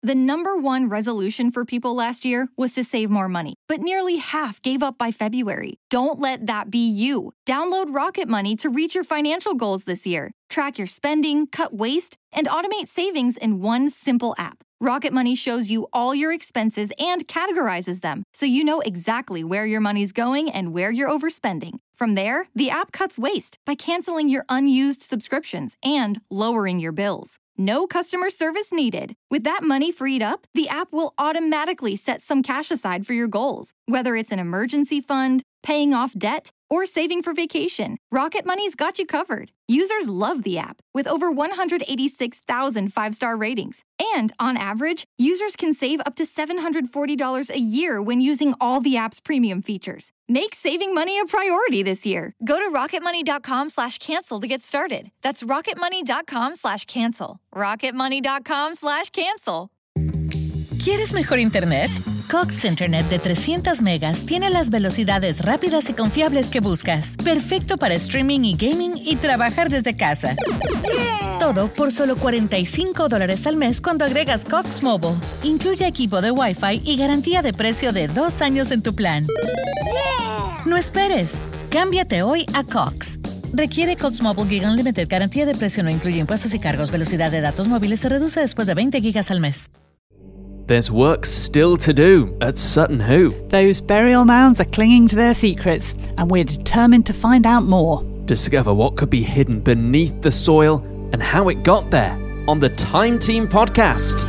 The number one resolution for people last year was to save more money, but nearly half gave up by February. Don't let that be you. Download Rocket Money to reach your financial goals this year. Track your spending, cut waste, and automate savings in one simple app. Rocket Money shows you all your expenses and categorizes them, so you know exactly where your money's going and where you're overspending. From there, the app cuts waste by canceling your unused subscriptions and lowering your bills. No customer service needed. With that money freed up, the app will automatically set some cash aside for your goals, whether it's an emergency fund, paying off debt, or saving for vacation. Rocket Money's got you covered. Users love the app, with over 186,000 five-star ratings. And on average, users can save up to $740 a year when using all the app's premium features. Make saving money a priority this year. Go to rocketmoney.com/cancel to get started. That's rocketmoney.com/cancel. rocketmoney.com/cancel. ¿Quieres mejor internet? Cox Internet de 300 megas tiene las velocidades rápidas y confiables que buscas. Perfecto para streaming y gaming y trabajar desde casa. Yeah. Todo por solo $45 al mes cuando agregas Cox Mobile. Incluye equipo de Wi-Fi y garantía de precio de 2 años en tu plan. Yeah. No esperes. Cámbiate hoy a Cox. Requiere Cox Mobile Gig Unlimited. Garantía de precio no incluye impuestos y cargos. Velocidad de datos móviles se reduce después de 20 gigas al mes. There's work still to do at Sutton Hoo. Those burial mounds are clinging to their secrets, and we're determined to find out more. Discover what could be hidden beneath the soil and how it got there on the Time Team podcast.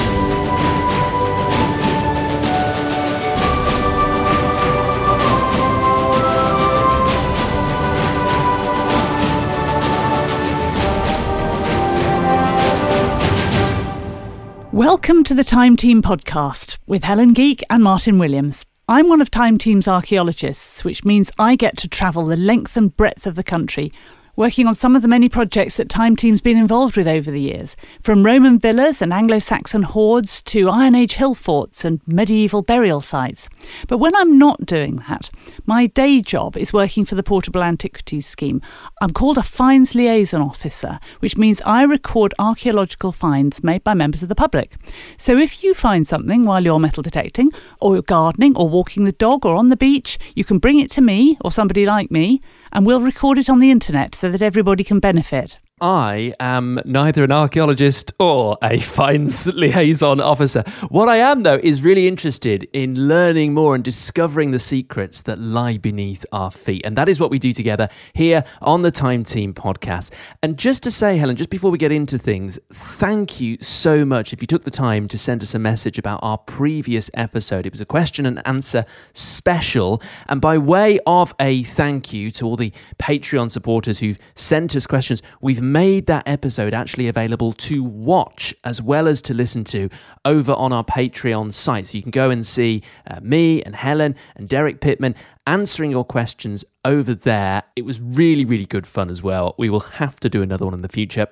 Welcome to the Time Team podcast with Helen Geek and Martin Williams. I'm one of Time Team's archaeologists, which means I get to travel the length and breadth of the country, working on some of the many projects that Time Team's been involved with over the years, from Roman villas and Anglo-Saxon hoards to Iron Age hill forts and medieval burial sites. But when I'm not doing that, my day job is working for the Portable Antiquities Scheme. I'm called a Finds Liaison Officer, which means I record archaeological finds made by members of the public. So if you find something while you're metal detecting, or you're gardening, or walking the dog, or on the beach, you can bring it to me, or somebody like me, and we'll record it on the internet so that everybody can benefit. I am neither an archaeologist or a finds liaison officer. What I am, though, is really interested in learning more and discovering the secrets that lie beneath our feet. And that is what we do together here on the Time Team podcast. And just to say, Helen, just before we get into things, thank you so much if you took the time to send us a message about our previous episode. It was a question and answer special. And by way of a thank you to all the Patreon supporters who've sent us questions, we've made that episode actually available to watch as well as to listen to over on our Patreon site. So you can go and see me and Helen and Derek Pittman answering your questions over there. It was really, really good fun as well. We will have to do another one in the future.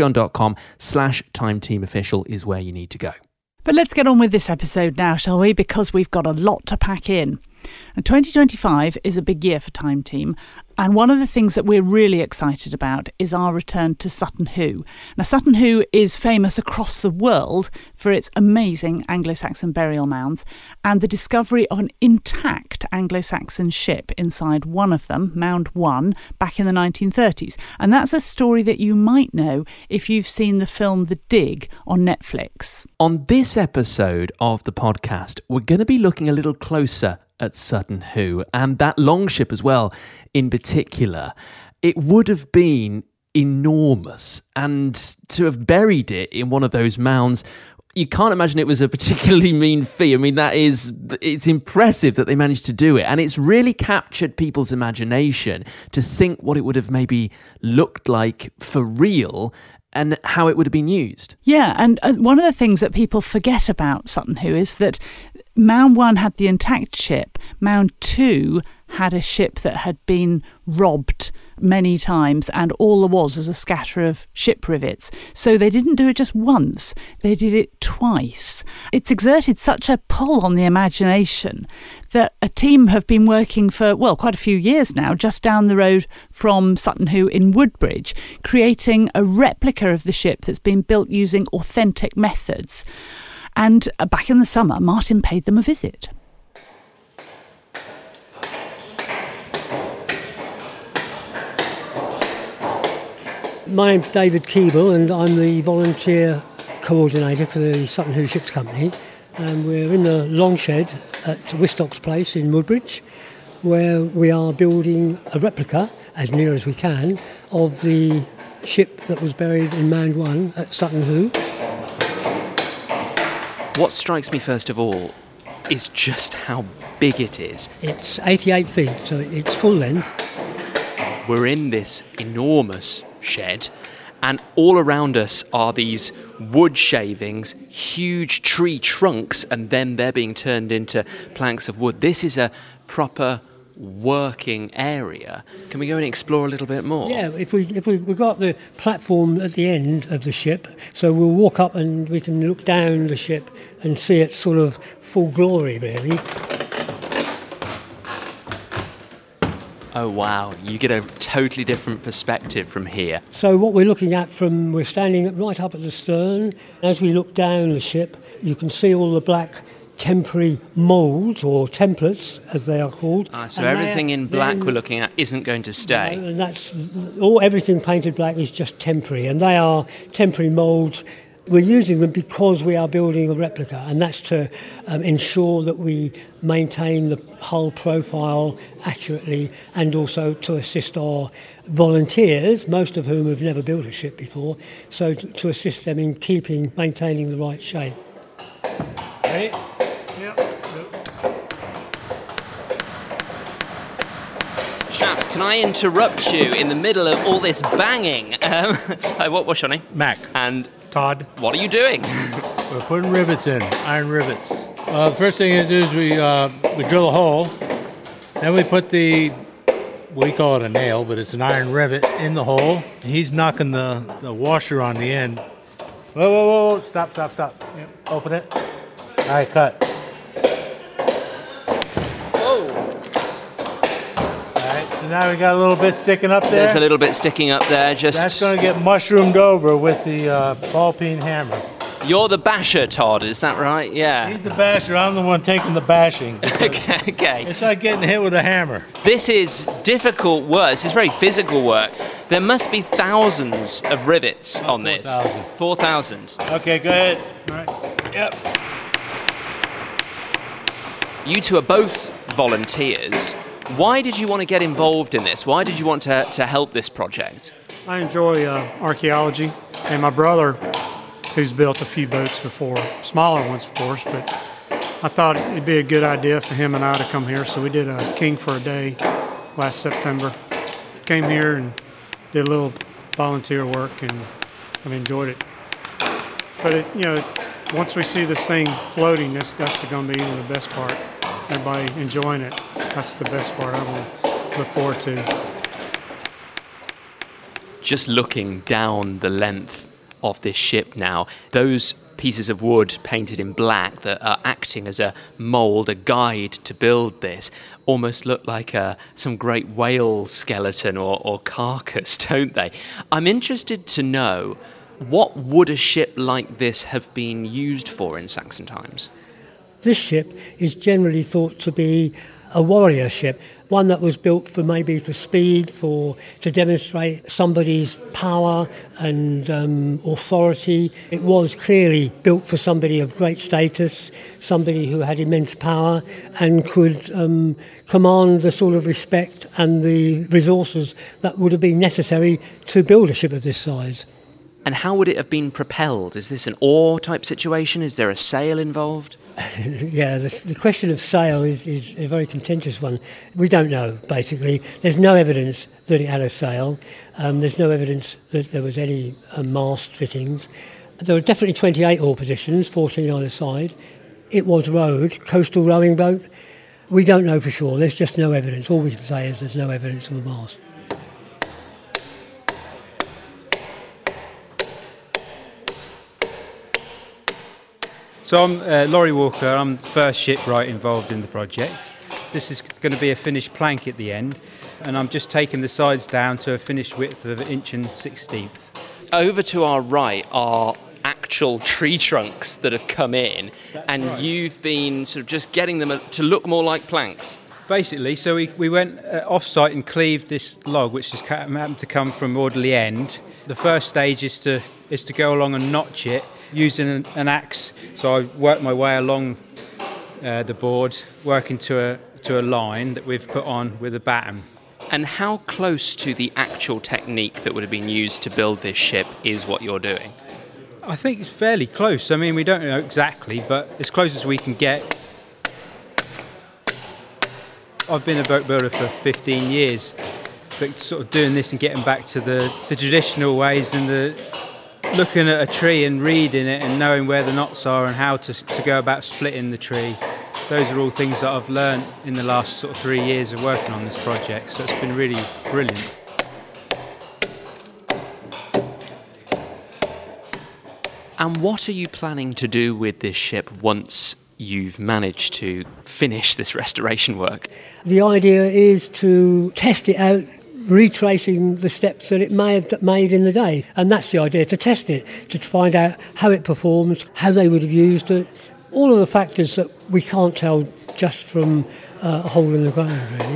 Patreon.com/TimeTeamOfficial is where you need to go. But let's get on with this episode now, shall we? Because we've got a lot to pack in. And 2025 is a big year for Time Team, and one of the things that we're really excited about is our return to Sutton Hoo. Now, Sutton Hoo is famous across the world for its amazing Anglo-Saxon burial mounds and the discovery of an intact Anglo-Saxon ship inside one of them, Mound 1, back in the 1930s. And that's a story that you might know if you've seen the film The Dig on Netflix. On this episode of the podcast, we're going to be looking a little closer at Sutton Hoo, and that longship as well in particular. It would have been enormous, and to have buried it in one of those mounds, you can't imagine it was a particularly mean feat. I mean, it's impressive that they managed to do it, and it's really captured people's imagination to think what it would have maybe looked like for real and how it would have been used. Yeah, and one of the things that people forget about Sutton Hoo is that Mound 1 had the intact ship. Mound 2 had a ship that had been robbed many times, and all there was a scatter of ship rivets. So they didn't do it just once, they did it twice. It's exerted such a pull on the imagination that a team have been working for, well, quite a few years now, just down the road from Sutton Hoo in Woodbridge, creating a replica of the ship that's been built using authentic methods. And back in the summer, Martin paid them a visit. My name's David Keeble and I'm the volunteer coordinator for the Sutton Hoo Ships Company. And we're in the long shed at Wistock's Place in Woodbridge, where we are building a replica, as near as we can, of the ship that was buried in Mound 1 at Sutton Hoo. What strikes me first of all is just how big it is. It's 88 feet, so it's full length. We're in this enormous shed, and all around us are these wood shavings, huge tree trunks, and then they're being turned into planks of wood. This is a proper working area. Can we go and explore a little bit more? Yeah, we've got the platform at the end of the ship, so we'll walk up and we can look down the ship and see it sort of full glory, really. Oh wow, you get a totally different perspective from here. So what we're looking at we're standing right up at the stern. As we look down the ship, you can see all the black temporary moulds, or templates as they are called. So everything in black we're looking at isn't going to stay. No, and everything painted black is just temporary, and they are temporary moulds. We're using them because we are building a replica, and that's to ensure that we maintain the hull profile accurately, and also to assist our volunteers, most of whom have never built a ship before, so to assist them in maintaining the right shape. Ready? Yep. Chaps, can I interrupt you in the middle of all this banging? What's your name? Mac. And Todd. what are you doing? We're putting rivets in, iron rivets. The first thing to do is we drill a hole, then we put we call it a nail, but it's an iron rivet in the hole. He's knocking the washer on the end. Whoa, stop. Yep. Open it. All right, cut. Whoa. All right, so now we got a little bit sticking up there. There's a little bit sticking up there. That's going to get mushroomed over with the ball peen hammer. You're the basher, Todd, is that right? Yeah. He's the basher. I'm the one taking the bashing. Okay. It's like getting hit with a hammer. This is difficult work. This is very physical work. There must be thousands of rivets on this. 4,000. Okay, go ahead. All right. Yep. You two are both volunteers. Why did you want to get involved in this? Why did you want to help this project? I enjoy archaeology, and my brother, who's built a few boats before, smaller ones, of course, but I thought it'd be a good idea for him and I to come here, so we did a King for a Day last September. Came here and did a little volunteer work, and I've enjoyed it. But once we see this thing floating, that's going to be even the best part. Everybody enjoying it. That's the best part I will look forward to. Just looking down the length of this ship now, those pieces of wood painted in black that are acting as a mould, a guide to build this, almost look like some great whale skeleton or carcass, don't they? I'm interested to know, what would a ship like this have been used for in Saxon times? This ship is generally thought to be a warrior ship, one that was built for speed, to demonstrate somebody's power and authority. It was clearly built for somebody of great status, somebody who had immense power and could command the sort of respect and the resources that would have been necessary to build a ship of this size. And how would it have been propelled? Is this an oar type situation? Is there a sail involved? Yeah, the question of sail is a very contentious one. We don't know, basically. There's no evidence that it had a sail. There's no evidence that there was any mast fittings. There were definitely 28 oar positions, 14 either side. It was rowed, coastal rowing boat. We don't know for sure. There's just no evidence. All we can say is there's no evidence of a mast. So I'm Laurie Walker. I'm the first shipwright involved in the project. This is going to be a finished plank at the end, and I'm just taking the sides down to a finished width of 1 1/16 inches. Over to our right are actual actual tree trunks that have come in, and you've been sort of just getting them to look more like planks. Basically, so we went off-site and cleaved this log, which just happened to come from Audley End. The first stage is to go along and notch it using an axe. So I worked my way along the board, working to a line that we've put on with a batten. And how close to the actual technique that would have been used to build this ship is what you're doing? I think it's fairly close. I mean, we don't know exactly, but as close as we can get. I've been a boat builder for 15 years, but sort of doing this and getting back to the traditional ways and looking at a tree and reading it and knowing where the knots are and how to go about splitting the tree. Those are all things that I've learned in the last sort of 3 years of working on this project, so it's been really brilliant. And what are you planning to do with this ship once you've managed to finish this restoration work? The idea is to test it out, retracing the steps that it may have made in the day. And that's the idea, to test it, to find out how it performs, how they would have used it, all of the factors that we can't tell just from a hole in the ground, really.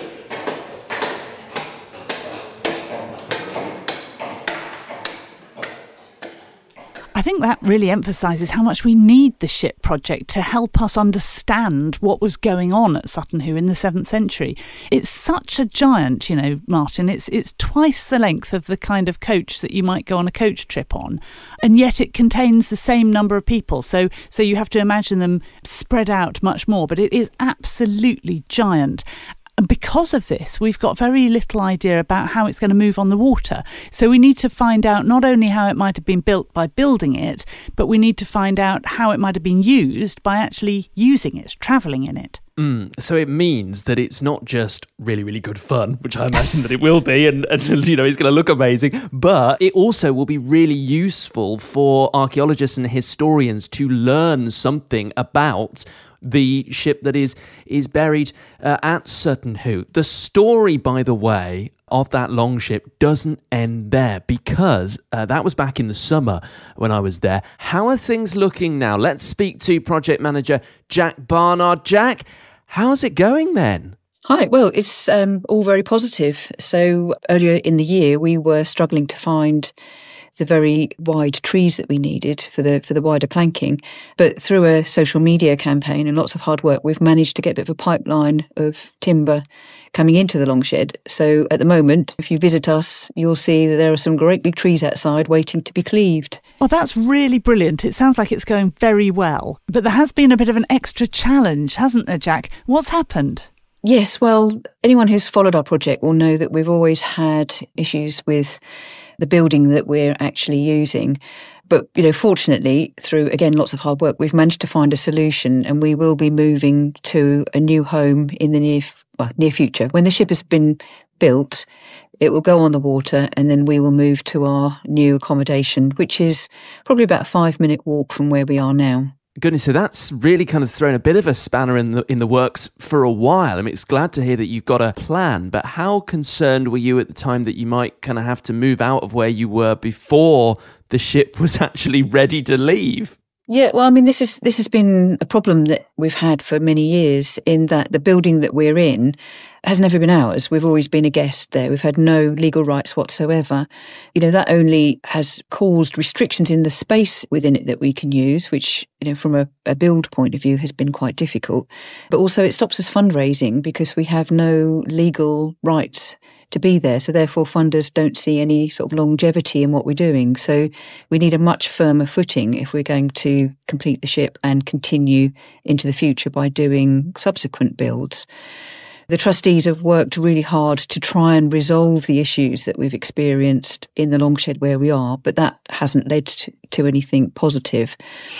I think that really emphasises how much we need the ship project to help us understand what was going on at Sutton Hoo in the 7th century. It's such a giant, you know, Martin. It's twice the length of the kind of coach that you might go on a coach trip on, and yet it contains the same number of people. So you have to imagine them spread out much more, but it is absolutely giant. And because of this, we've got very little idea about how it's going to move on the water. So we need to find out not only how it might have been built by building it, but we need to find out how it might have been used by actually using it, travelling in it. So it means that it's not just really, really good fun, which I imagine that it will be, and you know, it's going to look amazing, but it also will be really useful for archaeologists and historians to learn something about the ship that is buried at Sutton Hoo. The story, by the way, of that longship doesn't end there, because that was back in the summer when I was there. How are things looking now? Let's speak to project manager Jack Barnard. Jack, how's it going then? Hi, well, it's all very positive. So earlier in the year, we were struggling to find the very wide trees that we needed for the wider planking. But through a social media campaign and lots of hard work, we've managed to get a bit of a pipeline of timber coming into the longshed. So at the moment, if you visit us, you'll see that there are some great big trees outside waiting to be cleaved. Well, that's really brilliant. It sounds like it's going very well. But there has been a bit of an extra challenge, hasn't there, Jack? What's happened? Yes, well, anyone who's followed our project will know that we've always had issues with the building that we're actually using. But, you know, fortunately, through, again, lots of hard work, we've managed to find a solution, and we will be moving to a new home in the near future. When the ship has been built, it will go on the water, and then we will move to our new accommodation, which is probably about a 5-minute walk from where we are now. Goodness, so that's really kind of thrown a bit of a spanner in the works for a while. I mean, it's glad to hear that you've got a plan, but how concerned were you at the time that you might kind of have to move out of where you were before the ship was actually ready to leave? Yeah, well, I mean, this has been a problem that we've had for many years, in that the building that we're in has never been ours. We've always been a guest there. We've had no legal rights whatsoever. You know, that only has caused restrictions in the space within it that we can use, which, you know, from a build point of view has been quite difficult. But also it stops us fundraising because we have no legal rights to be there. So therefore funders don't see any sort of longevity in what we're doing. So we need a much firmer footing if we're going to complete the ship and continue into the future by doing subsequent builds. The trustees have worked really hard to try and resolve the issues that we've experienced in the longshed where we are, but that hasn't led to anything positive.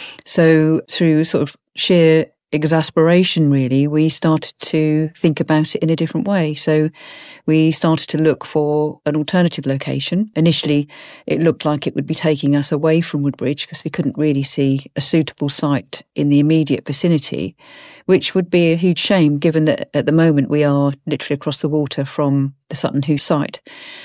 So through sort of sheer exasperation, really, we started to think about it in a different way. So we started to look for an alternative location. Initially, it looked like it would be taking us away from Woodbridge because we couldn't really see a suitable site in the immediate vicinity, which would be a huge shame given that at the moment we are literally across the water from the Sutton Hoo site.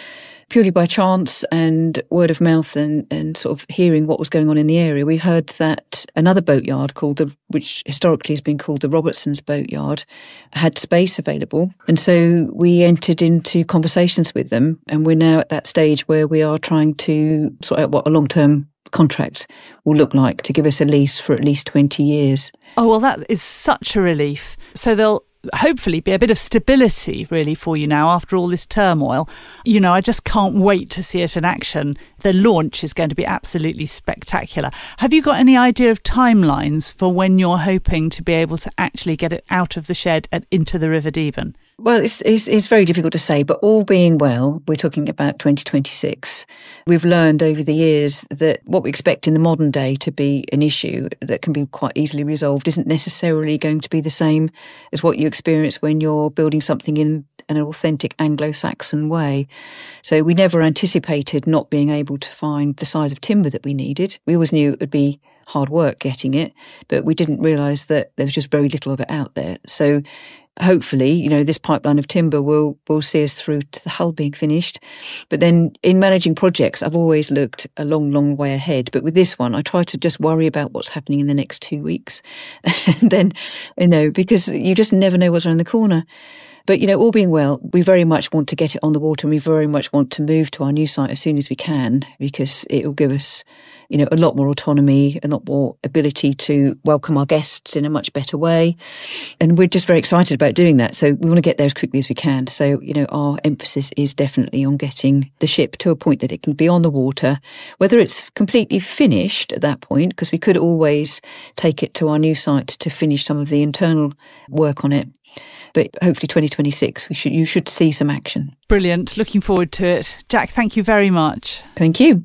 purely by chance and word of mouth and sort of hearing what was going on in the area. We heard that another boatyard which historically has been called the Robertson's Boatyard, had space available. And so we entered into conversations with them, and we're now at that stage where we are trying to sort out what a long-term contract will look like to give us a lease for at least 20 years. Oh, well, that is such a relief. So there'll hopefully be a bit of stability really for you now after all this turmoil. You know, I just can't wait to see it in action. The launch is going to be absolutely spectacular. Have you got any idea of timelines for when you're hoping to be able to actually get it out of the shed and into the River Deben? Well, it's very difficult to say, but all being well, we're talking about 2026. We've learned over the years that what we expect in the modern day to be an issue that can be quite easily resolved isn't necessarily going to be the same as what you experience when you're building something in an authentic Anglo-Saxon way. So we never anticipated not being able to find the size of timber that we needed. We always knew it would be hard work getting it, but we didn't realise that there was just very little of it out there. So hopefully, you know, this pipeline of timber will see us through to the hull being finished. But then in managing projects, I've always looked a long, long way ahead. But with this one, I try to just worry about what's happening in the next 2 weeks. And then, you know, because you just never know what's around the corner. But, you know, all being well, we very much want to get it on the water, and we very much want to move to our new site as soon as we can, because it will give us, you know, a lot more autonomy, a lot more ability to welcome our guests in a much better way. And we're just very excited about doing that. So we want to get there as quickly as we can. So, you know, our emphasis is definitely on getting the ship to a point that it can be on the water, whether it's completely finished at that point, because we could always take it to our new site to finish some of the internal work on it. But hopefully 2026, you should see some action. Brilliant. Looking forward to it. Jack, thank you very much. Thank you.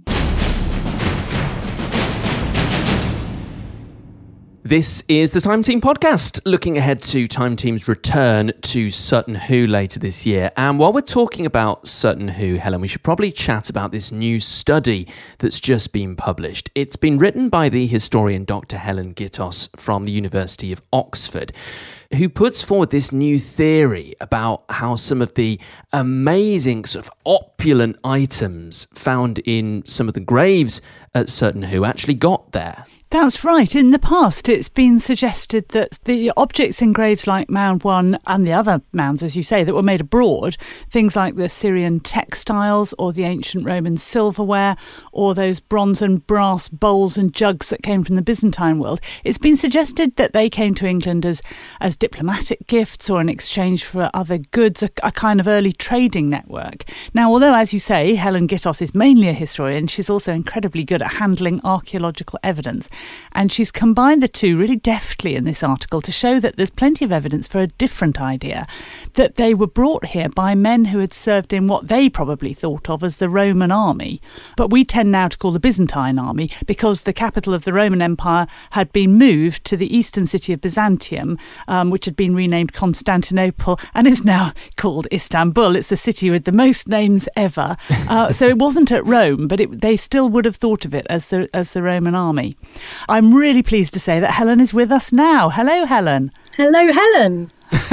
This is the Time Team podcast, looking ahead to Time Team's return to Sutton Hoo later this year. And while we're talking about Sutton Hoo, Helen, we should probably chat about this new study that's just been published. It's been written by the historian Dr. Helen Gittos from the University of Oxford, who puts forward this new theory about how some of the amazing sort of opulent items found in some of the graves at Sutton Hoo actually got there. That's right. In the past, it's been suggested that the objects in graves like Mound 1 and the other mounds, as you say, that were made abroad, things like the Syrian textiles or the ancient Roman silverware or those bronze and brass bowls and jugs that came from the Byzantine world, it's been suggested that they came to England as diplomatic gifts or in exchange for other goods, a kind of early trading network. Now, although, as you say, Helen Gittos is mainly a historian, she's also incredibly good at handling archaeological evidence. And she's combined the two really deftly in this article to show that there's plenty of evidence for a different idea, that they were brought here by men who had served in what they probably thought of as the Roman army. But we tend now to call the Byzantine army because the capital of the Roman Empire had been moved to the eastern city of Byzantium, which had been renamed Constantinople and is now called Istanbul. It's the city with the most names ever. So it wasn't at Rome, but they still would have thought of it as the Roman army. I'm really pleased to say that Helen is with us now. Hello, Helen. Hello, Helen.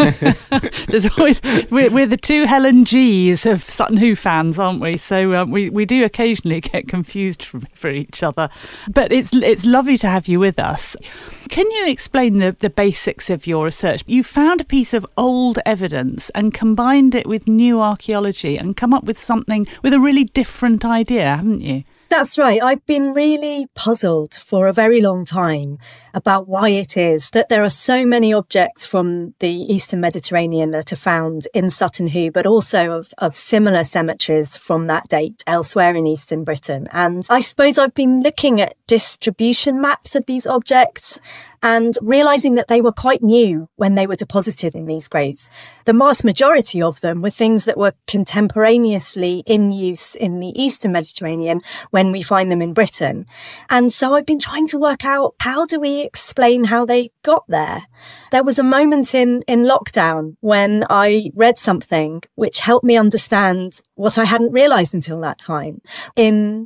There's always we're the two Helen G's of Sutton Hoo fans, aren't we? So we do occasionally get confused for each other. But it's lovely to have you with us. Can you explain the basics of your research? You found a piece of old evidence and combined it with new archaeology and come up with something with a really different idea, haven't you? That's right. I've been really puzzled for a very long time about why it is that there are so many objects from the Eastern Mediterranean that are found in Sutton Hoo, but also of similar cemeteries from that date elsewhere in Eastern Britain. And I suppose I've been looking at distribution maps of these objects and realising that they were quite new when they were deposited in these graves. The vast majority of them were things that were contemporaneously in use in the Eastern Mediterranean when we find them in Britain. And so I've been trying to work out, how do we explain how they got there? There was a moment in lockdown when I read something which helped me understand what I hadn't realised until that time. In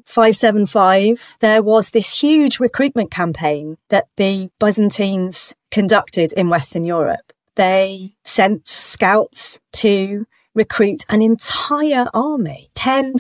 575, there was this huge recruitment campaign that the Byzantines conducted in Western Europe. They sent scouts to recruit an entire army, 10,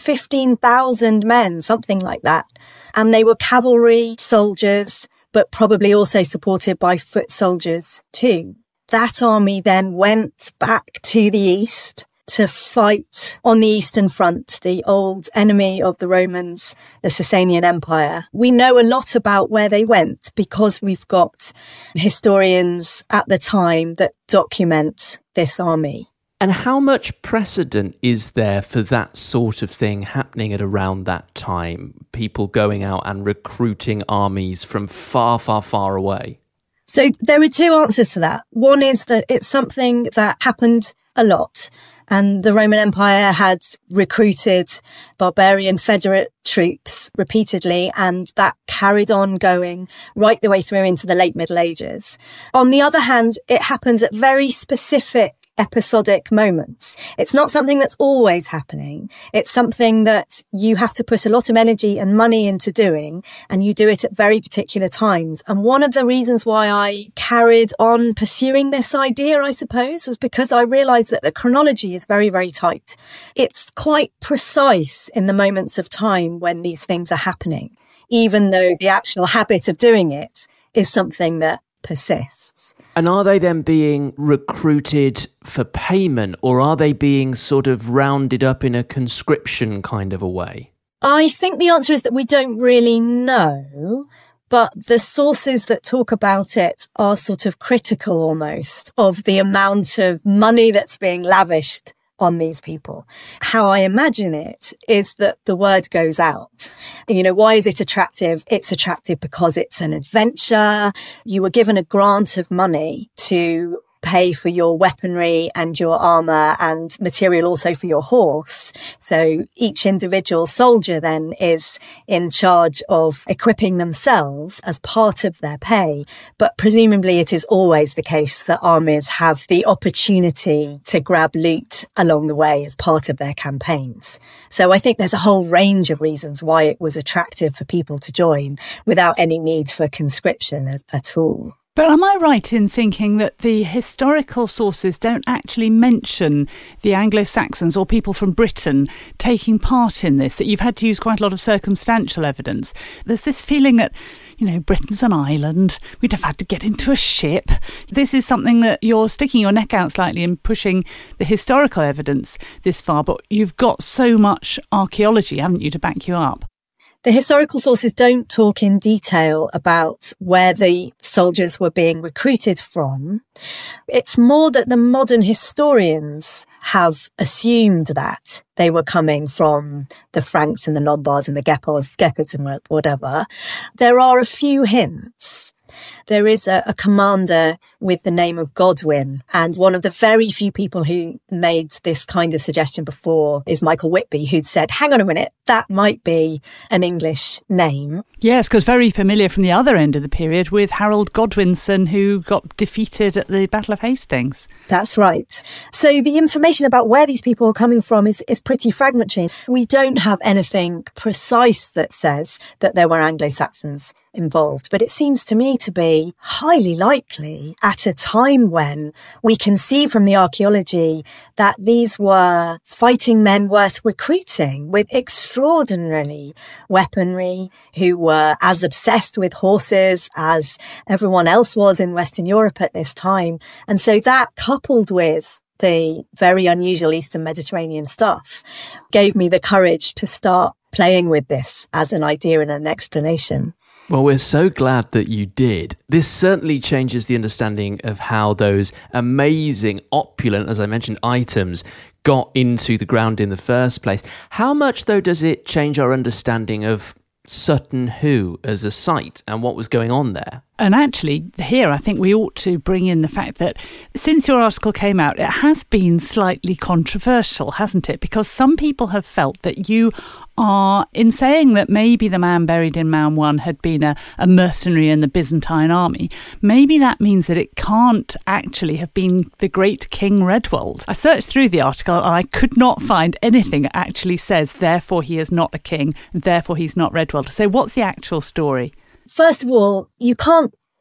15,000 men, something like that. And they were cavalry soldiers, but probably also supported by foot soldiers too. That army then went back to the east to fight on the Eastern Front, the old enemy of the Romans, the Sasanian Empire. We know a lot about where they went because we've got historians at the time that document this army. And how much precedent is there for that sort of thing happening at around that time? People going out and recruiting armies from far, far, far away? So there are two answers to that. One is that it's something that happened a lot. And the Roman Empire had recruited barbarian federate troops repeatedly, and that carried on going right the way through into the late Middle Ages. On the other hand, it happens at very specific episodic moments. It's not something that's always happening. It's something that you have to put a lot of energy and money into doing, and you do it at very particular times. And one of the reasons why I carried on pursuing this idea, I suppose, was because I realized that the chronology is very, very tight. It's quite precise in the moments of time when these things are happening, even though the actual habit of doing it is something that persists. And are they then being recruited for payment, or are they being sort of rounded up in a conscription kind of a way? I think the answer is that we don't really know, but the sources that talk about it are sort of critical almost of the amount of money that's being lavished on these people. How I imagine it is that the word goes out. You know, why is it attractive? It's attractive because it's an adventure. You were given a grant of money to pay for your weaponry and your armor and material also for your horse. So each individual soldier then is in charge of equipping themselves as part of their pay. But presumably it is always the case that armies have the opportunity to grab loot along the way as part of their campaigns. So I think there's a whole range of reasons why it was attractive for people to join without any need for conscription at all. But am I right in thinking that the historical sources don't actually mention the Anglo-Saxons or people from Britain taking part in this, that you've had to use quite a lot of circumstantial evidence? There's this feeling that, you know, Britain's an island, we'd have had to get into a ship. This is something that you're sticking your neck out slightly and pushing the historical evidence this far, but you've got so much archaeology, haven't you, to back you up? The historical sources don't talk in detail about where the soldiers were being recruited from. It's more that the modern historians have assumed that they were coming from the Franks and the Lombards and the Gepids and whatever. There are a few hints. There is a commander with the name of Godwin, and one of the very few people who made this kind of suggestion before is Michael Whitby, who'd said, hang on a minute, that might be an English name. Yes, because very familiar from the other end of the period with Harold Godwinson, who got defeated at the Battle of Hastings. That's right. So the information about where these people are coming from is pretty fragmentary. We don't have anything precise that says that there were Anglo-Saxons involved, but it seems to me to be highly likely at a time when we can see from the archaeology that these were fighting men worth recruiting with extraordinary weaponry, who were as obsessed with horses as everyone else was in Western Europe at this time. And so that, coupled with the very unusual Eastern Mediterranean stuff, gave me the courage to start playing with this as an idea and an explanation. Well, we're so glad that you did. This certainly changes the understanding of how those amazing, opulent, as I mentioned, items got into the ground in the first place. How much, though, does it change our understanding of Sutton Hoo as a site and what was going on there? And actually, here, I think we ought to bring in the fact that since your article came out, it has been slightly controversial, hasn't it? Because some people have felt that you are, in saying that maybe the man buried in Mound 1 had been a mercenary in the Byzantine army, maybe that means that it can't actually have been the great King Redwald. I searched through the article and I could not find anything that actually says, therefore he is not a king, therefore he's not Redwald. So what's the actual story? First of all, you can't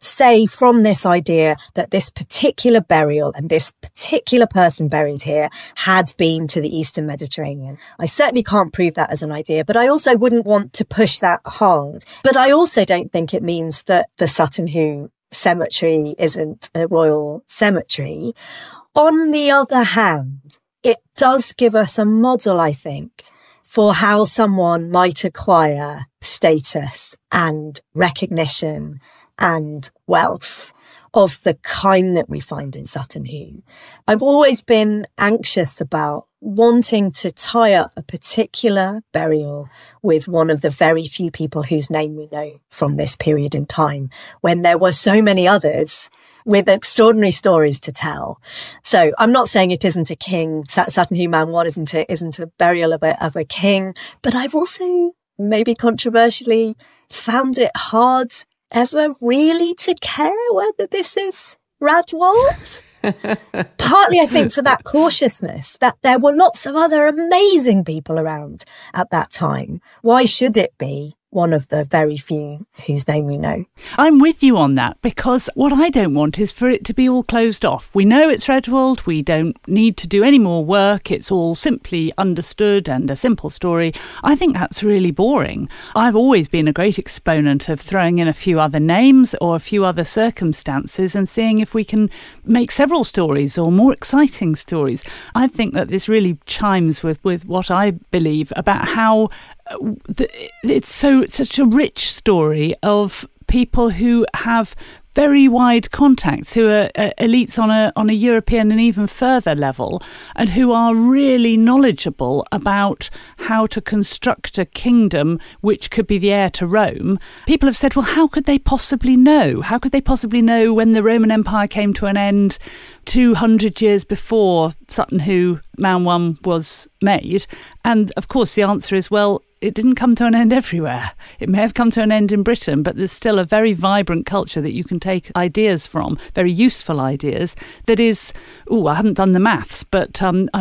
say from this idea that this particular burial and this particular person buried here had been to the Eastern Mediterranean. I certainly can't prove that as an idea, but I also wouldn't want to push that hard. But I also don't think it means that the Sutton Hoo cemetery isn't a royal cemetery. On the other hand, it does give us a model, I think, for how someone might acquire status and recognition and wealth of the kind that we find in Sutton Hoo. I've always been anxious about wanting to tie up a particular burial with one of the very few people whose name we know from this period in time, when there were so many others with extraordinary stories to tell. So I'm not saying it isn't a king. Sutton Hoo Man 1 isn't a burial of a king, but I've also, maybe controversially, found it hard ever really to care whether this is Radwald. Partly, I think, for that cautiousness that there were lots of other amazing people around at that time. Why should it be one of the very few whose name we know? I'm with you on that, because what I don't want is for it to be all closed off. We know it's Redwald. We don't need to do any more work. It's all simply understood and a simple story. I think that's really boring. I've always been a great exponent of throwing in a few other names or a few other circumstances and seeing if we can make several stories or more exciting stories. I think that this really chimes with what I believe about how it's such a rich story of people who have very wide contacts, who are elites on a European and even further level, and who are really knowledgeable about how to construct a kingdom which could be the heir to Rome. People have said, well, how could they possibly know? How could they possibly know when the Roman Empire came to an end 200 years before Sutton Hoo Man 1 was made? And of course the answer is, well, it didn't come to an end everywhere. It may have come to an end in Britain, but there's still a very vibrant culture that you can take ideas from, very useful ideas, that is, I haven't done the maths, but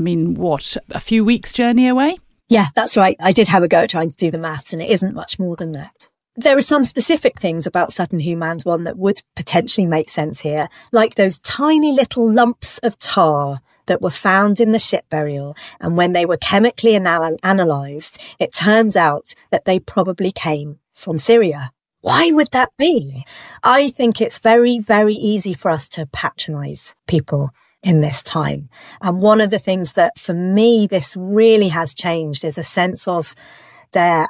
a few weeks' journey away? Yeah, that's right. I did have a go at trying to do the maths, and it isn't much more than that. There are some specific things about Sutton Hoo Man 1 that would potentially make sense here, like those tiny little lumps of tar that were found in the ship burial, and when they were chemically analysed, it turns out that they probably came from Syria. Why would that be? I think it's very, very easy for us to patronise people in this time. And one of the things that, for me, this really has changed is a sense of their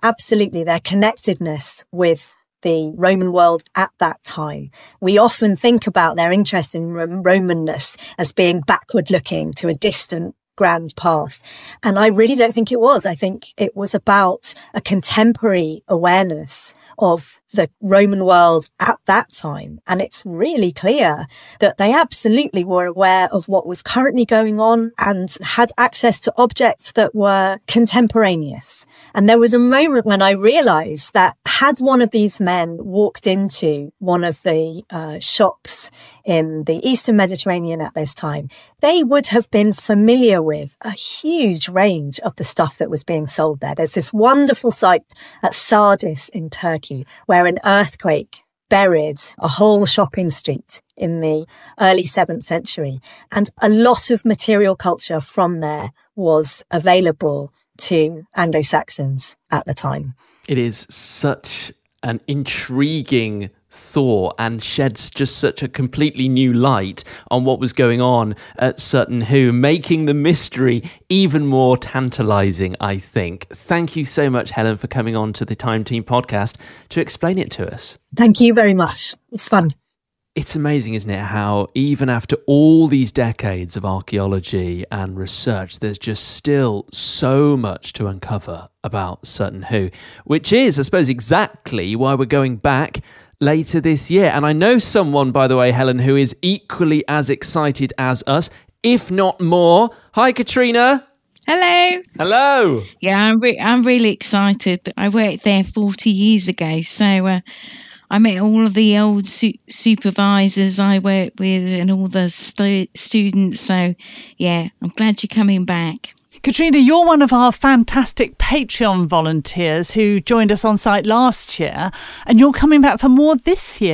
connectedness with the Roman world at that time. We often think about their interest in Romanness as being backward looking to a distant grand past. And I really don't think it was. I think it was about a contemporary awareness of the Roman world at that time. And it's really clear that they absolutely were aware of what was currently going on and had access to objects that were contemporaneous. And there was a moment when I realized that had one of these men walked into one of the shops in the Eastern Mediterranean at this time, they would have been familiar with a huge range of the stuff that was being sold there. There's this wonderful site at Sardis in Turkey where an earthquake buried a whole shopping street in the early 7th century. And a lot of material culture from there was available to Anglo-Saxons at the time. It is such an intriguing thought and sheds just such a completely new light on what was going on at Sutton Hoo, making the mystery even more tantalising, I think. Thank you so much, Helen, for coming on to the Time Team podcast to explain it to us. Thank you very much. It's fun. It's amazing, isn't it, how even after all these decades of archaeology and research, there's just still so much to uncover about Sutton Hoo, which is, I suppose, exactly why we're going back later this year. And I know someone, by the way, Helen, who is equally as excited as us, if not more. Hi, Katrina. Hello. Hello. Yeah, I'm really excited. I worked there 40 years ago, so I met all of the old supervisors I worked with and all the students. So, yeah, I'm glad you're coming back. Katrina, you're one of our fantastic Patreon volunteers who joined us on site last year, and you're coming back for more this year.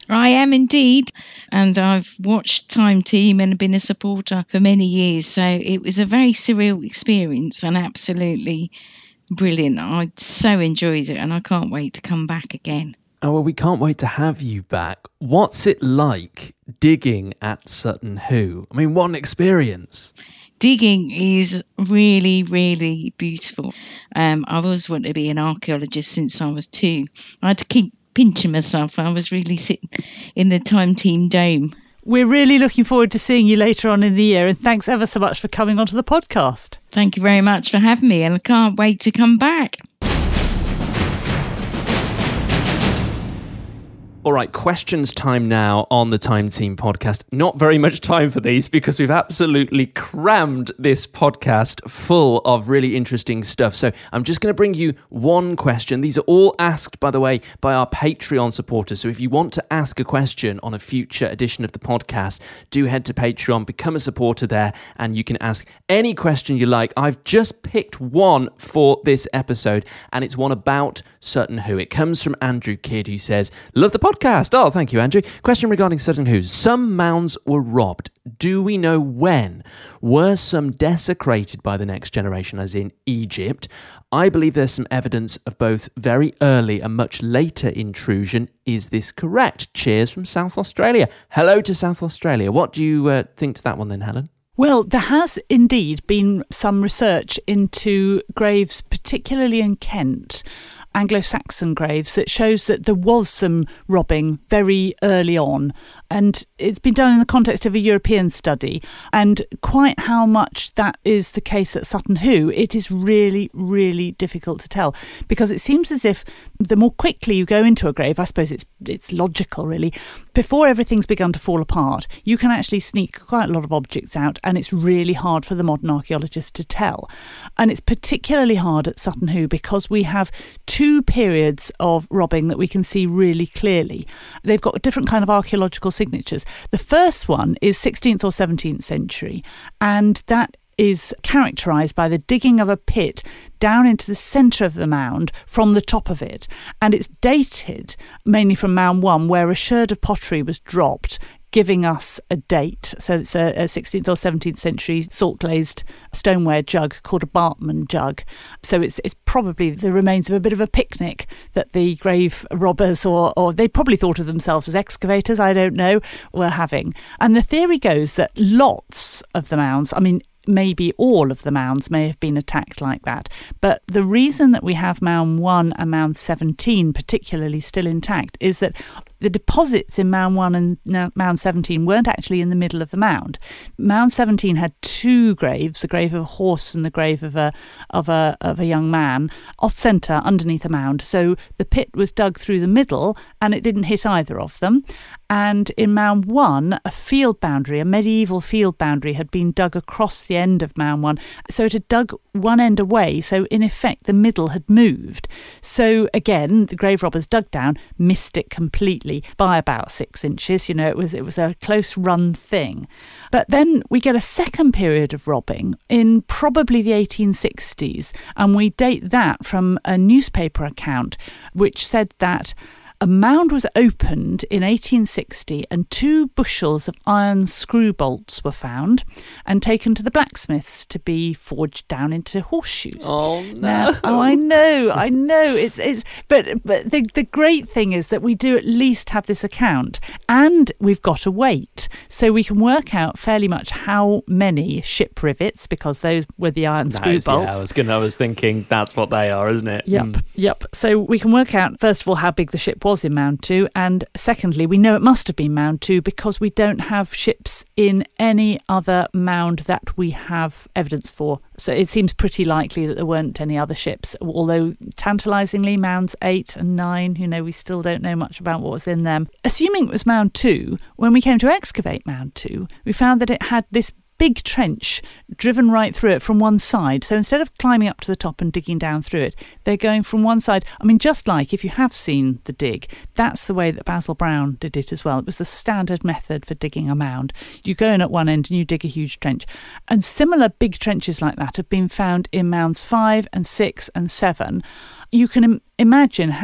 I am indeed, and I've watched Time Team and been a supporter for many years, so it was a very surreal experience and absolutely brilliant. I so enjoyed it and I can't wait to come back again. Oh, well, we can't wait to have you back. What's it like digging at Sutton Hoo? I mean, what an experience. Digging is really, really beautiful. I've always wanted to be an archaeologist since I was 2. I had to keep pinching myself. I was really sitting in the Time Team dome. We're really looking forward to seeing you later on in the year, and thanks ever so much for coming onto the podcast. Thank you very much for having me, and I can't wait to come back. All right, questions time now on the Time Team podcast. Not very much time for these because we've absolutely crammed this podcast full of really interesting stuff. So I'm just going to bring you one question. These are all asked, by the way, by our Patreon supporters. So if you want to ask a question on a future edition of the podcast, do head to Patreon, become a supporter there, and you can ask any question you like. I've just picked one for this episode, and it's one about Sutton Hoo. It comes from Andrew Kidd, who says, "Love the podcast." Oh, thank you, Andrew. Question regarding Sutton Hoo. Some mounds were robbed. Do we know when? Were some desecrated by the next generation, as in Egypt? I believe there's some evidence of both very early and much later intrusion. Is this correct? Cheers from South Australia. Hello to South Australia. What do you think to that one then, Helen? Well, there has indeed been some research into graves, particularly in Kent, Anglo-Saxon graves, that shows that there was some robbing very early on. And it's been done in the context of a European study. And quite how much that is the case at Sutton Hoo, it is really, really difficult to tell. Because it seems as if the more quickly you go into a grave, I suppose it's logical really, before everything's begun to fall apart, you can actually sneak quite a lot of objects out, and it's really hard for the modern archaeologist to tell. And it's particularly hard at Sutton Hoo because we have 2 periods of robbing that we can see really clearly. They've got a different kind of archaeological signatures. The first one is 16th or 17th century, and that is characterised by the digging of a pit down into the centre of the mound from the top of it. And it's dated mainly from Mound 1, where a sherd of pottery was dropped, giving us a date. So it's a 16th or 17th century salt-glazed stoneware jug called a Bartman jug. So it's probably the remains of a bit of a picnic that the grave robbers, or they probably thought of themselves as excavators, I don't know, were having. And the theory goes that lots of the mounds, I mean, maybe all of the mounds may have been attacked like that. But the reason that we have Mound 1 and Mound 17 particularly still intact is that the deposits in Mound 1 and Mound 17 weren't actually in the middle of the mound. Mound 17 had 2 graves, the grave of a horse and the grave of a young man, off centre underneath a mound. So the pit was dug through the middle and it didn't hit either of them. And in Mound 1, a field boundary, a medieval field boundary, had been dug across the end of Mound 1. So it had dug one end away. So in effect, the middle had moved. So again, the grave robbers dug down, missed it completely by about 6 inches. You know, it was a close run thing. But then we get a second period of robbing in probably the 1860s. And we date that from a newspaper account which said that a mound was opened in 1860 and 2 bushels of iron screw bolts were found and taken to the blacksmiths to be forged down into horseshoes. Oh, no. Now, I know. But the great thing is that we do at least have this account, and we've got a weight. So we can work out fairly much how many ship rivets, because those were the iron screw bolts. Yeah, I was thinking that's what they are, isn't it? Yep. So we can work out, first of all, how big the ship was in Mound 2, and secondly, we know it must have been Mound 2 because we don't have ships in any other mound that we have evidence for. So it seems pretty likely that there weren't any other ships, although tantalisingly Mounds 8 and 9, we still don't know much about what was in them. Assuming it was Mound 2, when we came to excavate Mound 2, we found that it had this big trench driven right through it from one side. So instead of climbing up to the top and digging down through it, they're going from one side. I mean, just like if you have seen the dig, that's the way that Basil Brown did it as well. It was the standard method for digging a mound. You go in at one end and you dig a huge trench. And similar big trenches like that have been found in Mounds 5 and 6 and 7. You can imagine how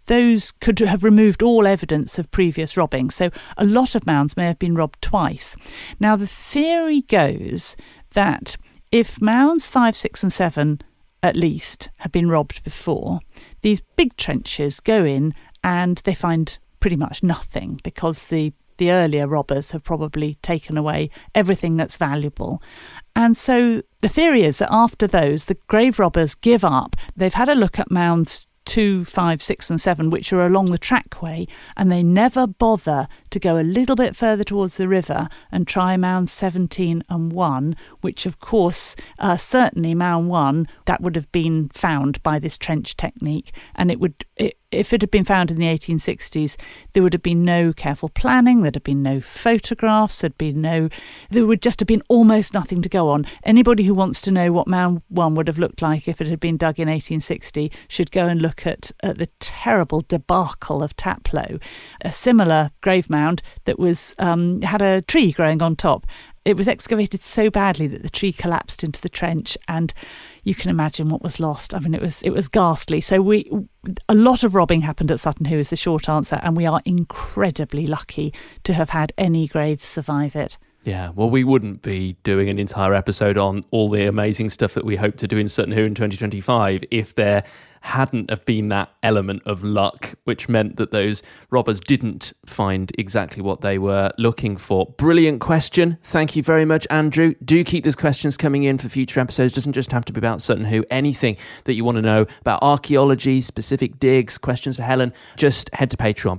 those could have removed all evidence of previous robbing. So a lot of mounds may have been robbed twice. Now, the theory goes that if mounds 5, 6 and 7 at least have been robbed before, these big trenches go in and they find pretty much nothing because the earlier robbers have probably taken away everything that's valuable. And so the theory is that after those, the grave robbers give up. They've had a look at mounds 2, 5, 6 and 7, which are along the trackway, and they never bother to go a little bit further towards the river and try mound 17 and 1, which of course, certainly mound 1, that would have been found by this trench technique, and if it had been found in the 1860s, there would have been no careful planning, there'd have been no photographs, there would just have been almost nothing to go on. Anybody who wants to know what mound 1 would have looked like if it had been dug in 1860 should go and look at the terrible debacle of Taplow, a similar grave mound that was had a tree growing on top. It was excavated so badly that the tree collapsed into the trench, and you can imagine what was lost. I mean, it was ghastly. So a lot of robbing happened at Sutton Hoo is the short answer, and we are incredibly lucky to have had any graves survive it. Yeah, well, we wouldn't be doing an entire episode on all the amazing stuff that we hope to do in Sutton Hoo in 2025 if there hadn't have been that element of luck, which meant that those robbers didn't find exactly what they were looking for. Brilliant question. Thank you very much, Andrew. Do keep those questions coming in for future episodes. It doesn't just have to be about Sutton Hoo. Anything that you want to know about archaeology, specific digs, questions for Helen, just head to Patreon,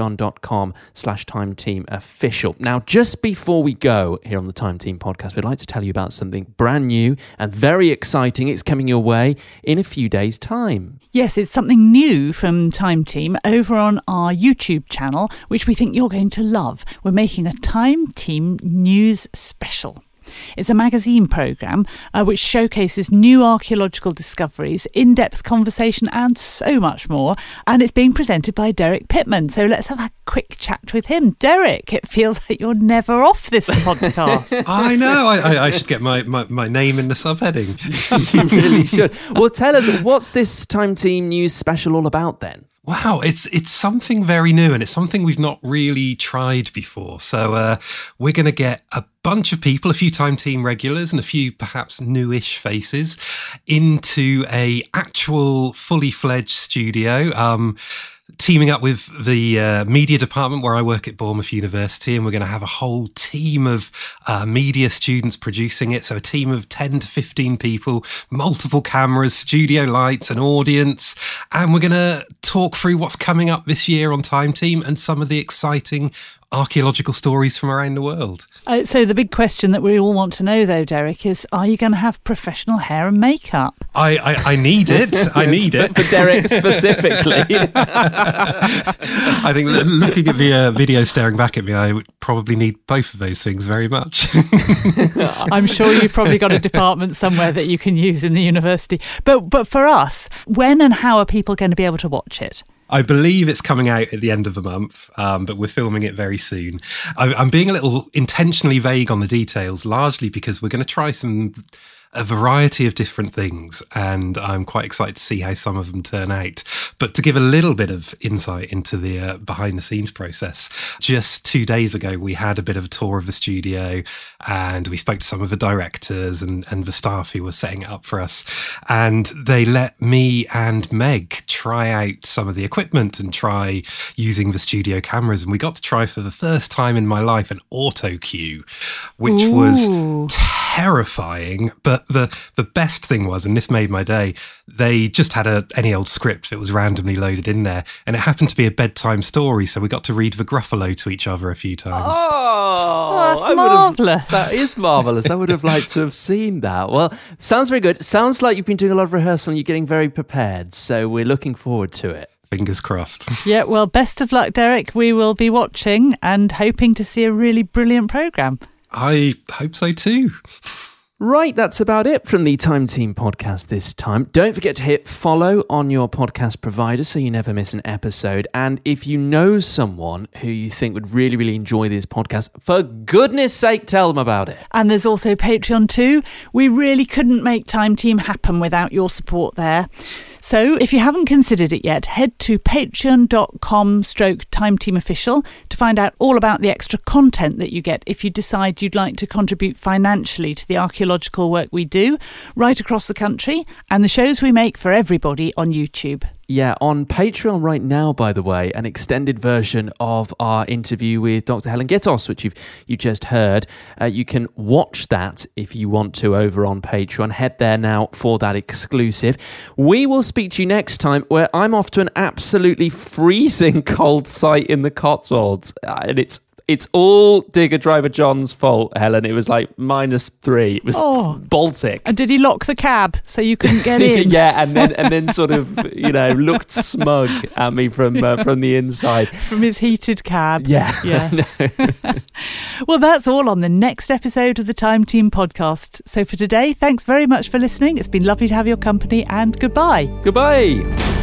patreon.com/TimeTeamOfficial. Now, just before we go here on the Time Team podcast, we'd like to tell you about something brand new and very exciting. It's coming your way in a few days' time. Yes, it's something new from Time Team over on our YouTube channel, which we think you're going to love. We're making a Time Team News Special. It's a magazine programme which showcases new archaeological discoveries, in-depth conversation and so much more. And it's being presented by Derek Pittman. So let's have a quick chat with him. Derek, it feels like you're never off this podcast. I know. I should get my name in the subheading. You really should. Well, tell us, what's this Time Team News Special all about then? Wow, it's something very new, and it's something we've not really tried before. So we're going to get a bunch of people, a few Time Team regulars and a few perhaps newish faces into a actual fully fledged studio. Teaming up with the media department where I work at Bournemouth University, and we're going to have a whole team of media students producing it. So a team of 10 to 15 people, multiple cameras, studio lights, an audience. And we're going to talk through what's coming up this year on Time Team and some of the exciting archaeological stories from around the world. So the big question that we all want to know, though, Derek, is are you going to have professional hair and makeup? I need it. I need it. For Derek specifically. I think looking at the video staring back at me, I would probably need both of those things very much. I'm sure you've probably got a department somewhere that you can use in the university. But for us, when and how are people going to be able to watch it? I believe it's coming out at the end of the month, but we're filming it very soon. I'm being a little intentionally vague on the details, largely because we're going to try a variety of different things, and I'm quite excited to see how some of them turn out. But to give a little bit of insight into the behind the scenes process, just 2 days ago we had a bit of a tour of the studio, and we spoke to some of the directors and the staff who were setting it up for us, and they let me and Meg try out some of the equipment and try using the studio cameras, and we got to try for the first time in my life an auto cue, which was terrifying. But the best thing was, and this made my day, they just had any old script that was randomly loaded in there, and it happened to be a bedtime story, so we got to read the Gruffalo to each other a few times. Oh, that's marvellous. That is marvellous. I would have liked to have seen that. Well, sounds very good. Sounds like you've been doing a lot of rehearsal and you're getting very prepared, so we're looking forward to it. Fingers crossed. Yeah, well, best of luck, Derek. We will be watching and hoping to see a really brilliant programme. I hope so too. Right, that's about it from the Time Team podcast this time. Don't forget to hit follow on your podcast provider so you never miss an episode. And if you know someone who you think would really, really enjoy this podcast, for goodness sake, tell them about it. And there's also Patreon too. We really couldn't make Time Team happen without your support there. So if you haven't considered it yet, head to patreon.com/timeteamofficial to find out all about the extra content that you get if you decide you'd like to contribute financially to the archaeological work we do right across the country and the shows we make for everybody on YouTube. Yeah, on Patreon right now, by the way, an extended version of our interview with Dr. Helen Gittos, which you just heard. You can watch that if you want to over on Patreon. Head there now for that exclusive. We will speak to you next time, where I'm off to an absolutely freezing cold site in the Cotswolds. And it's all Digger Driver John's fault, Helen. It was like -3. It was Baltic. And did he lock the cab so you couldn't get in? Yeah, and then sort of, looked smug at me from the inside. From his heated cab. Yeah. Yes. Well, that's all on the next episode of the Time Team podcast. So for today, thanks very much for listening. It's been lovely to have your company, and goodbye. Goodbye.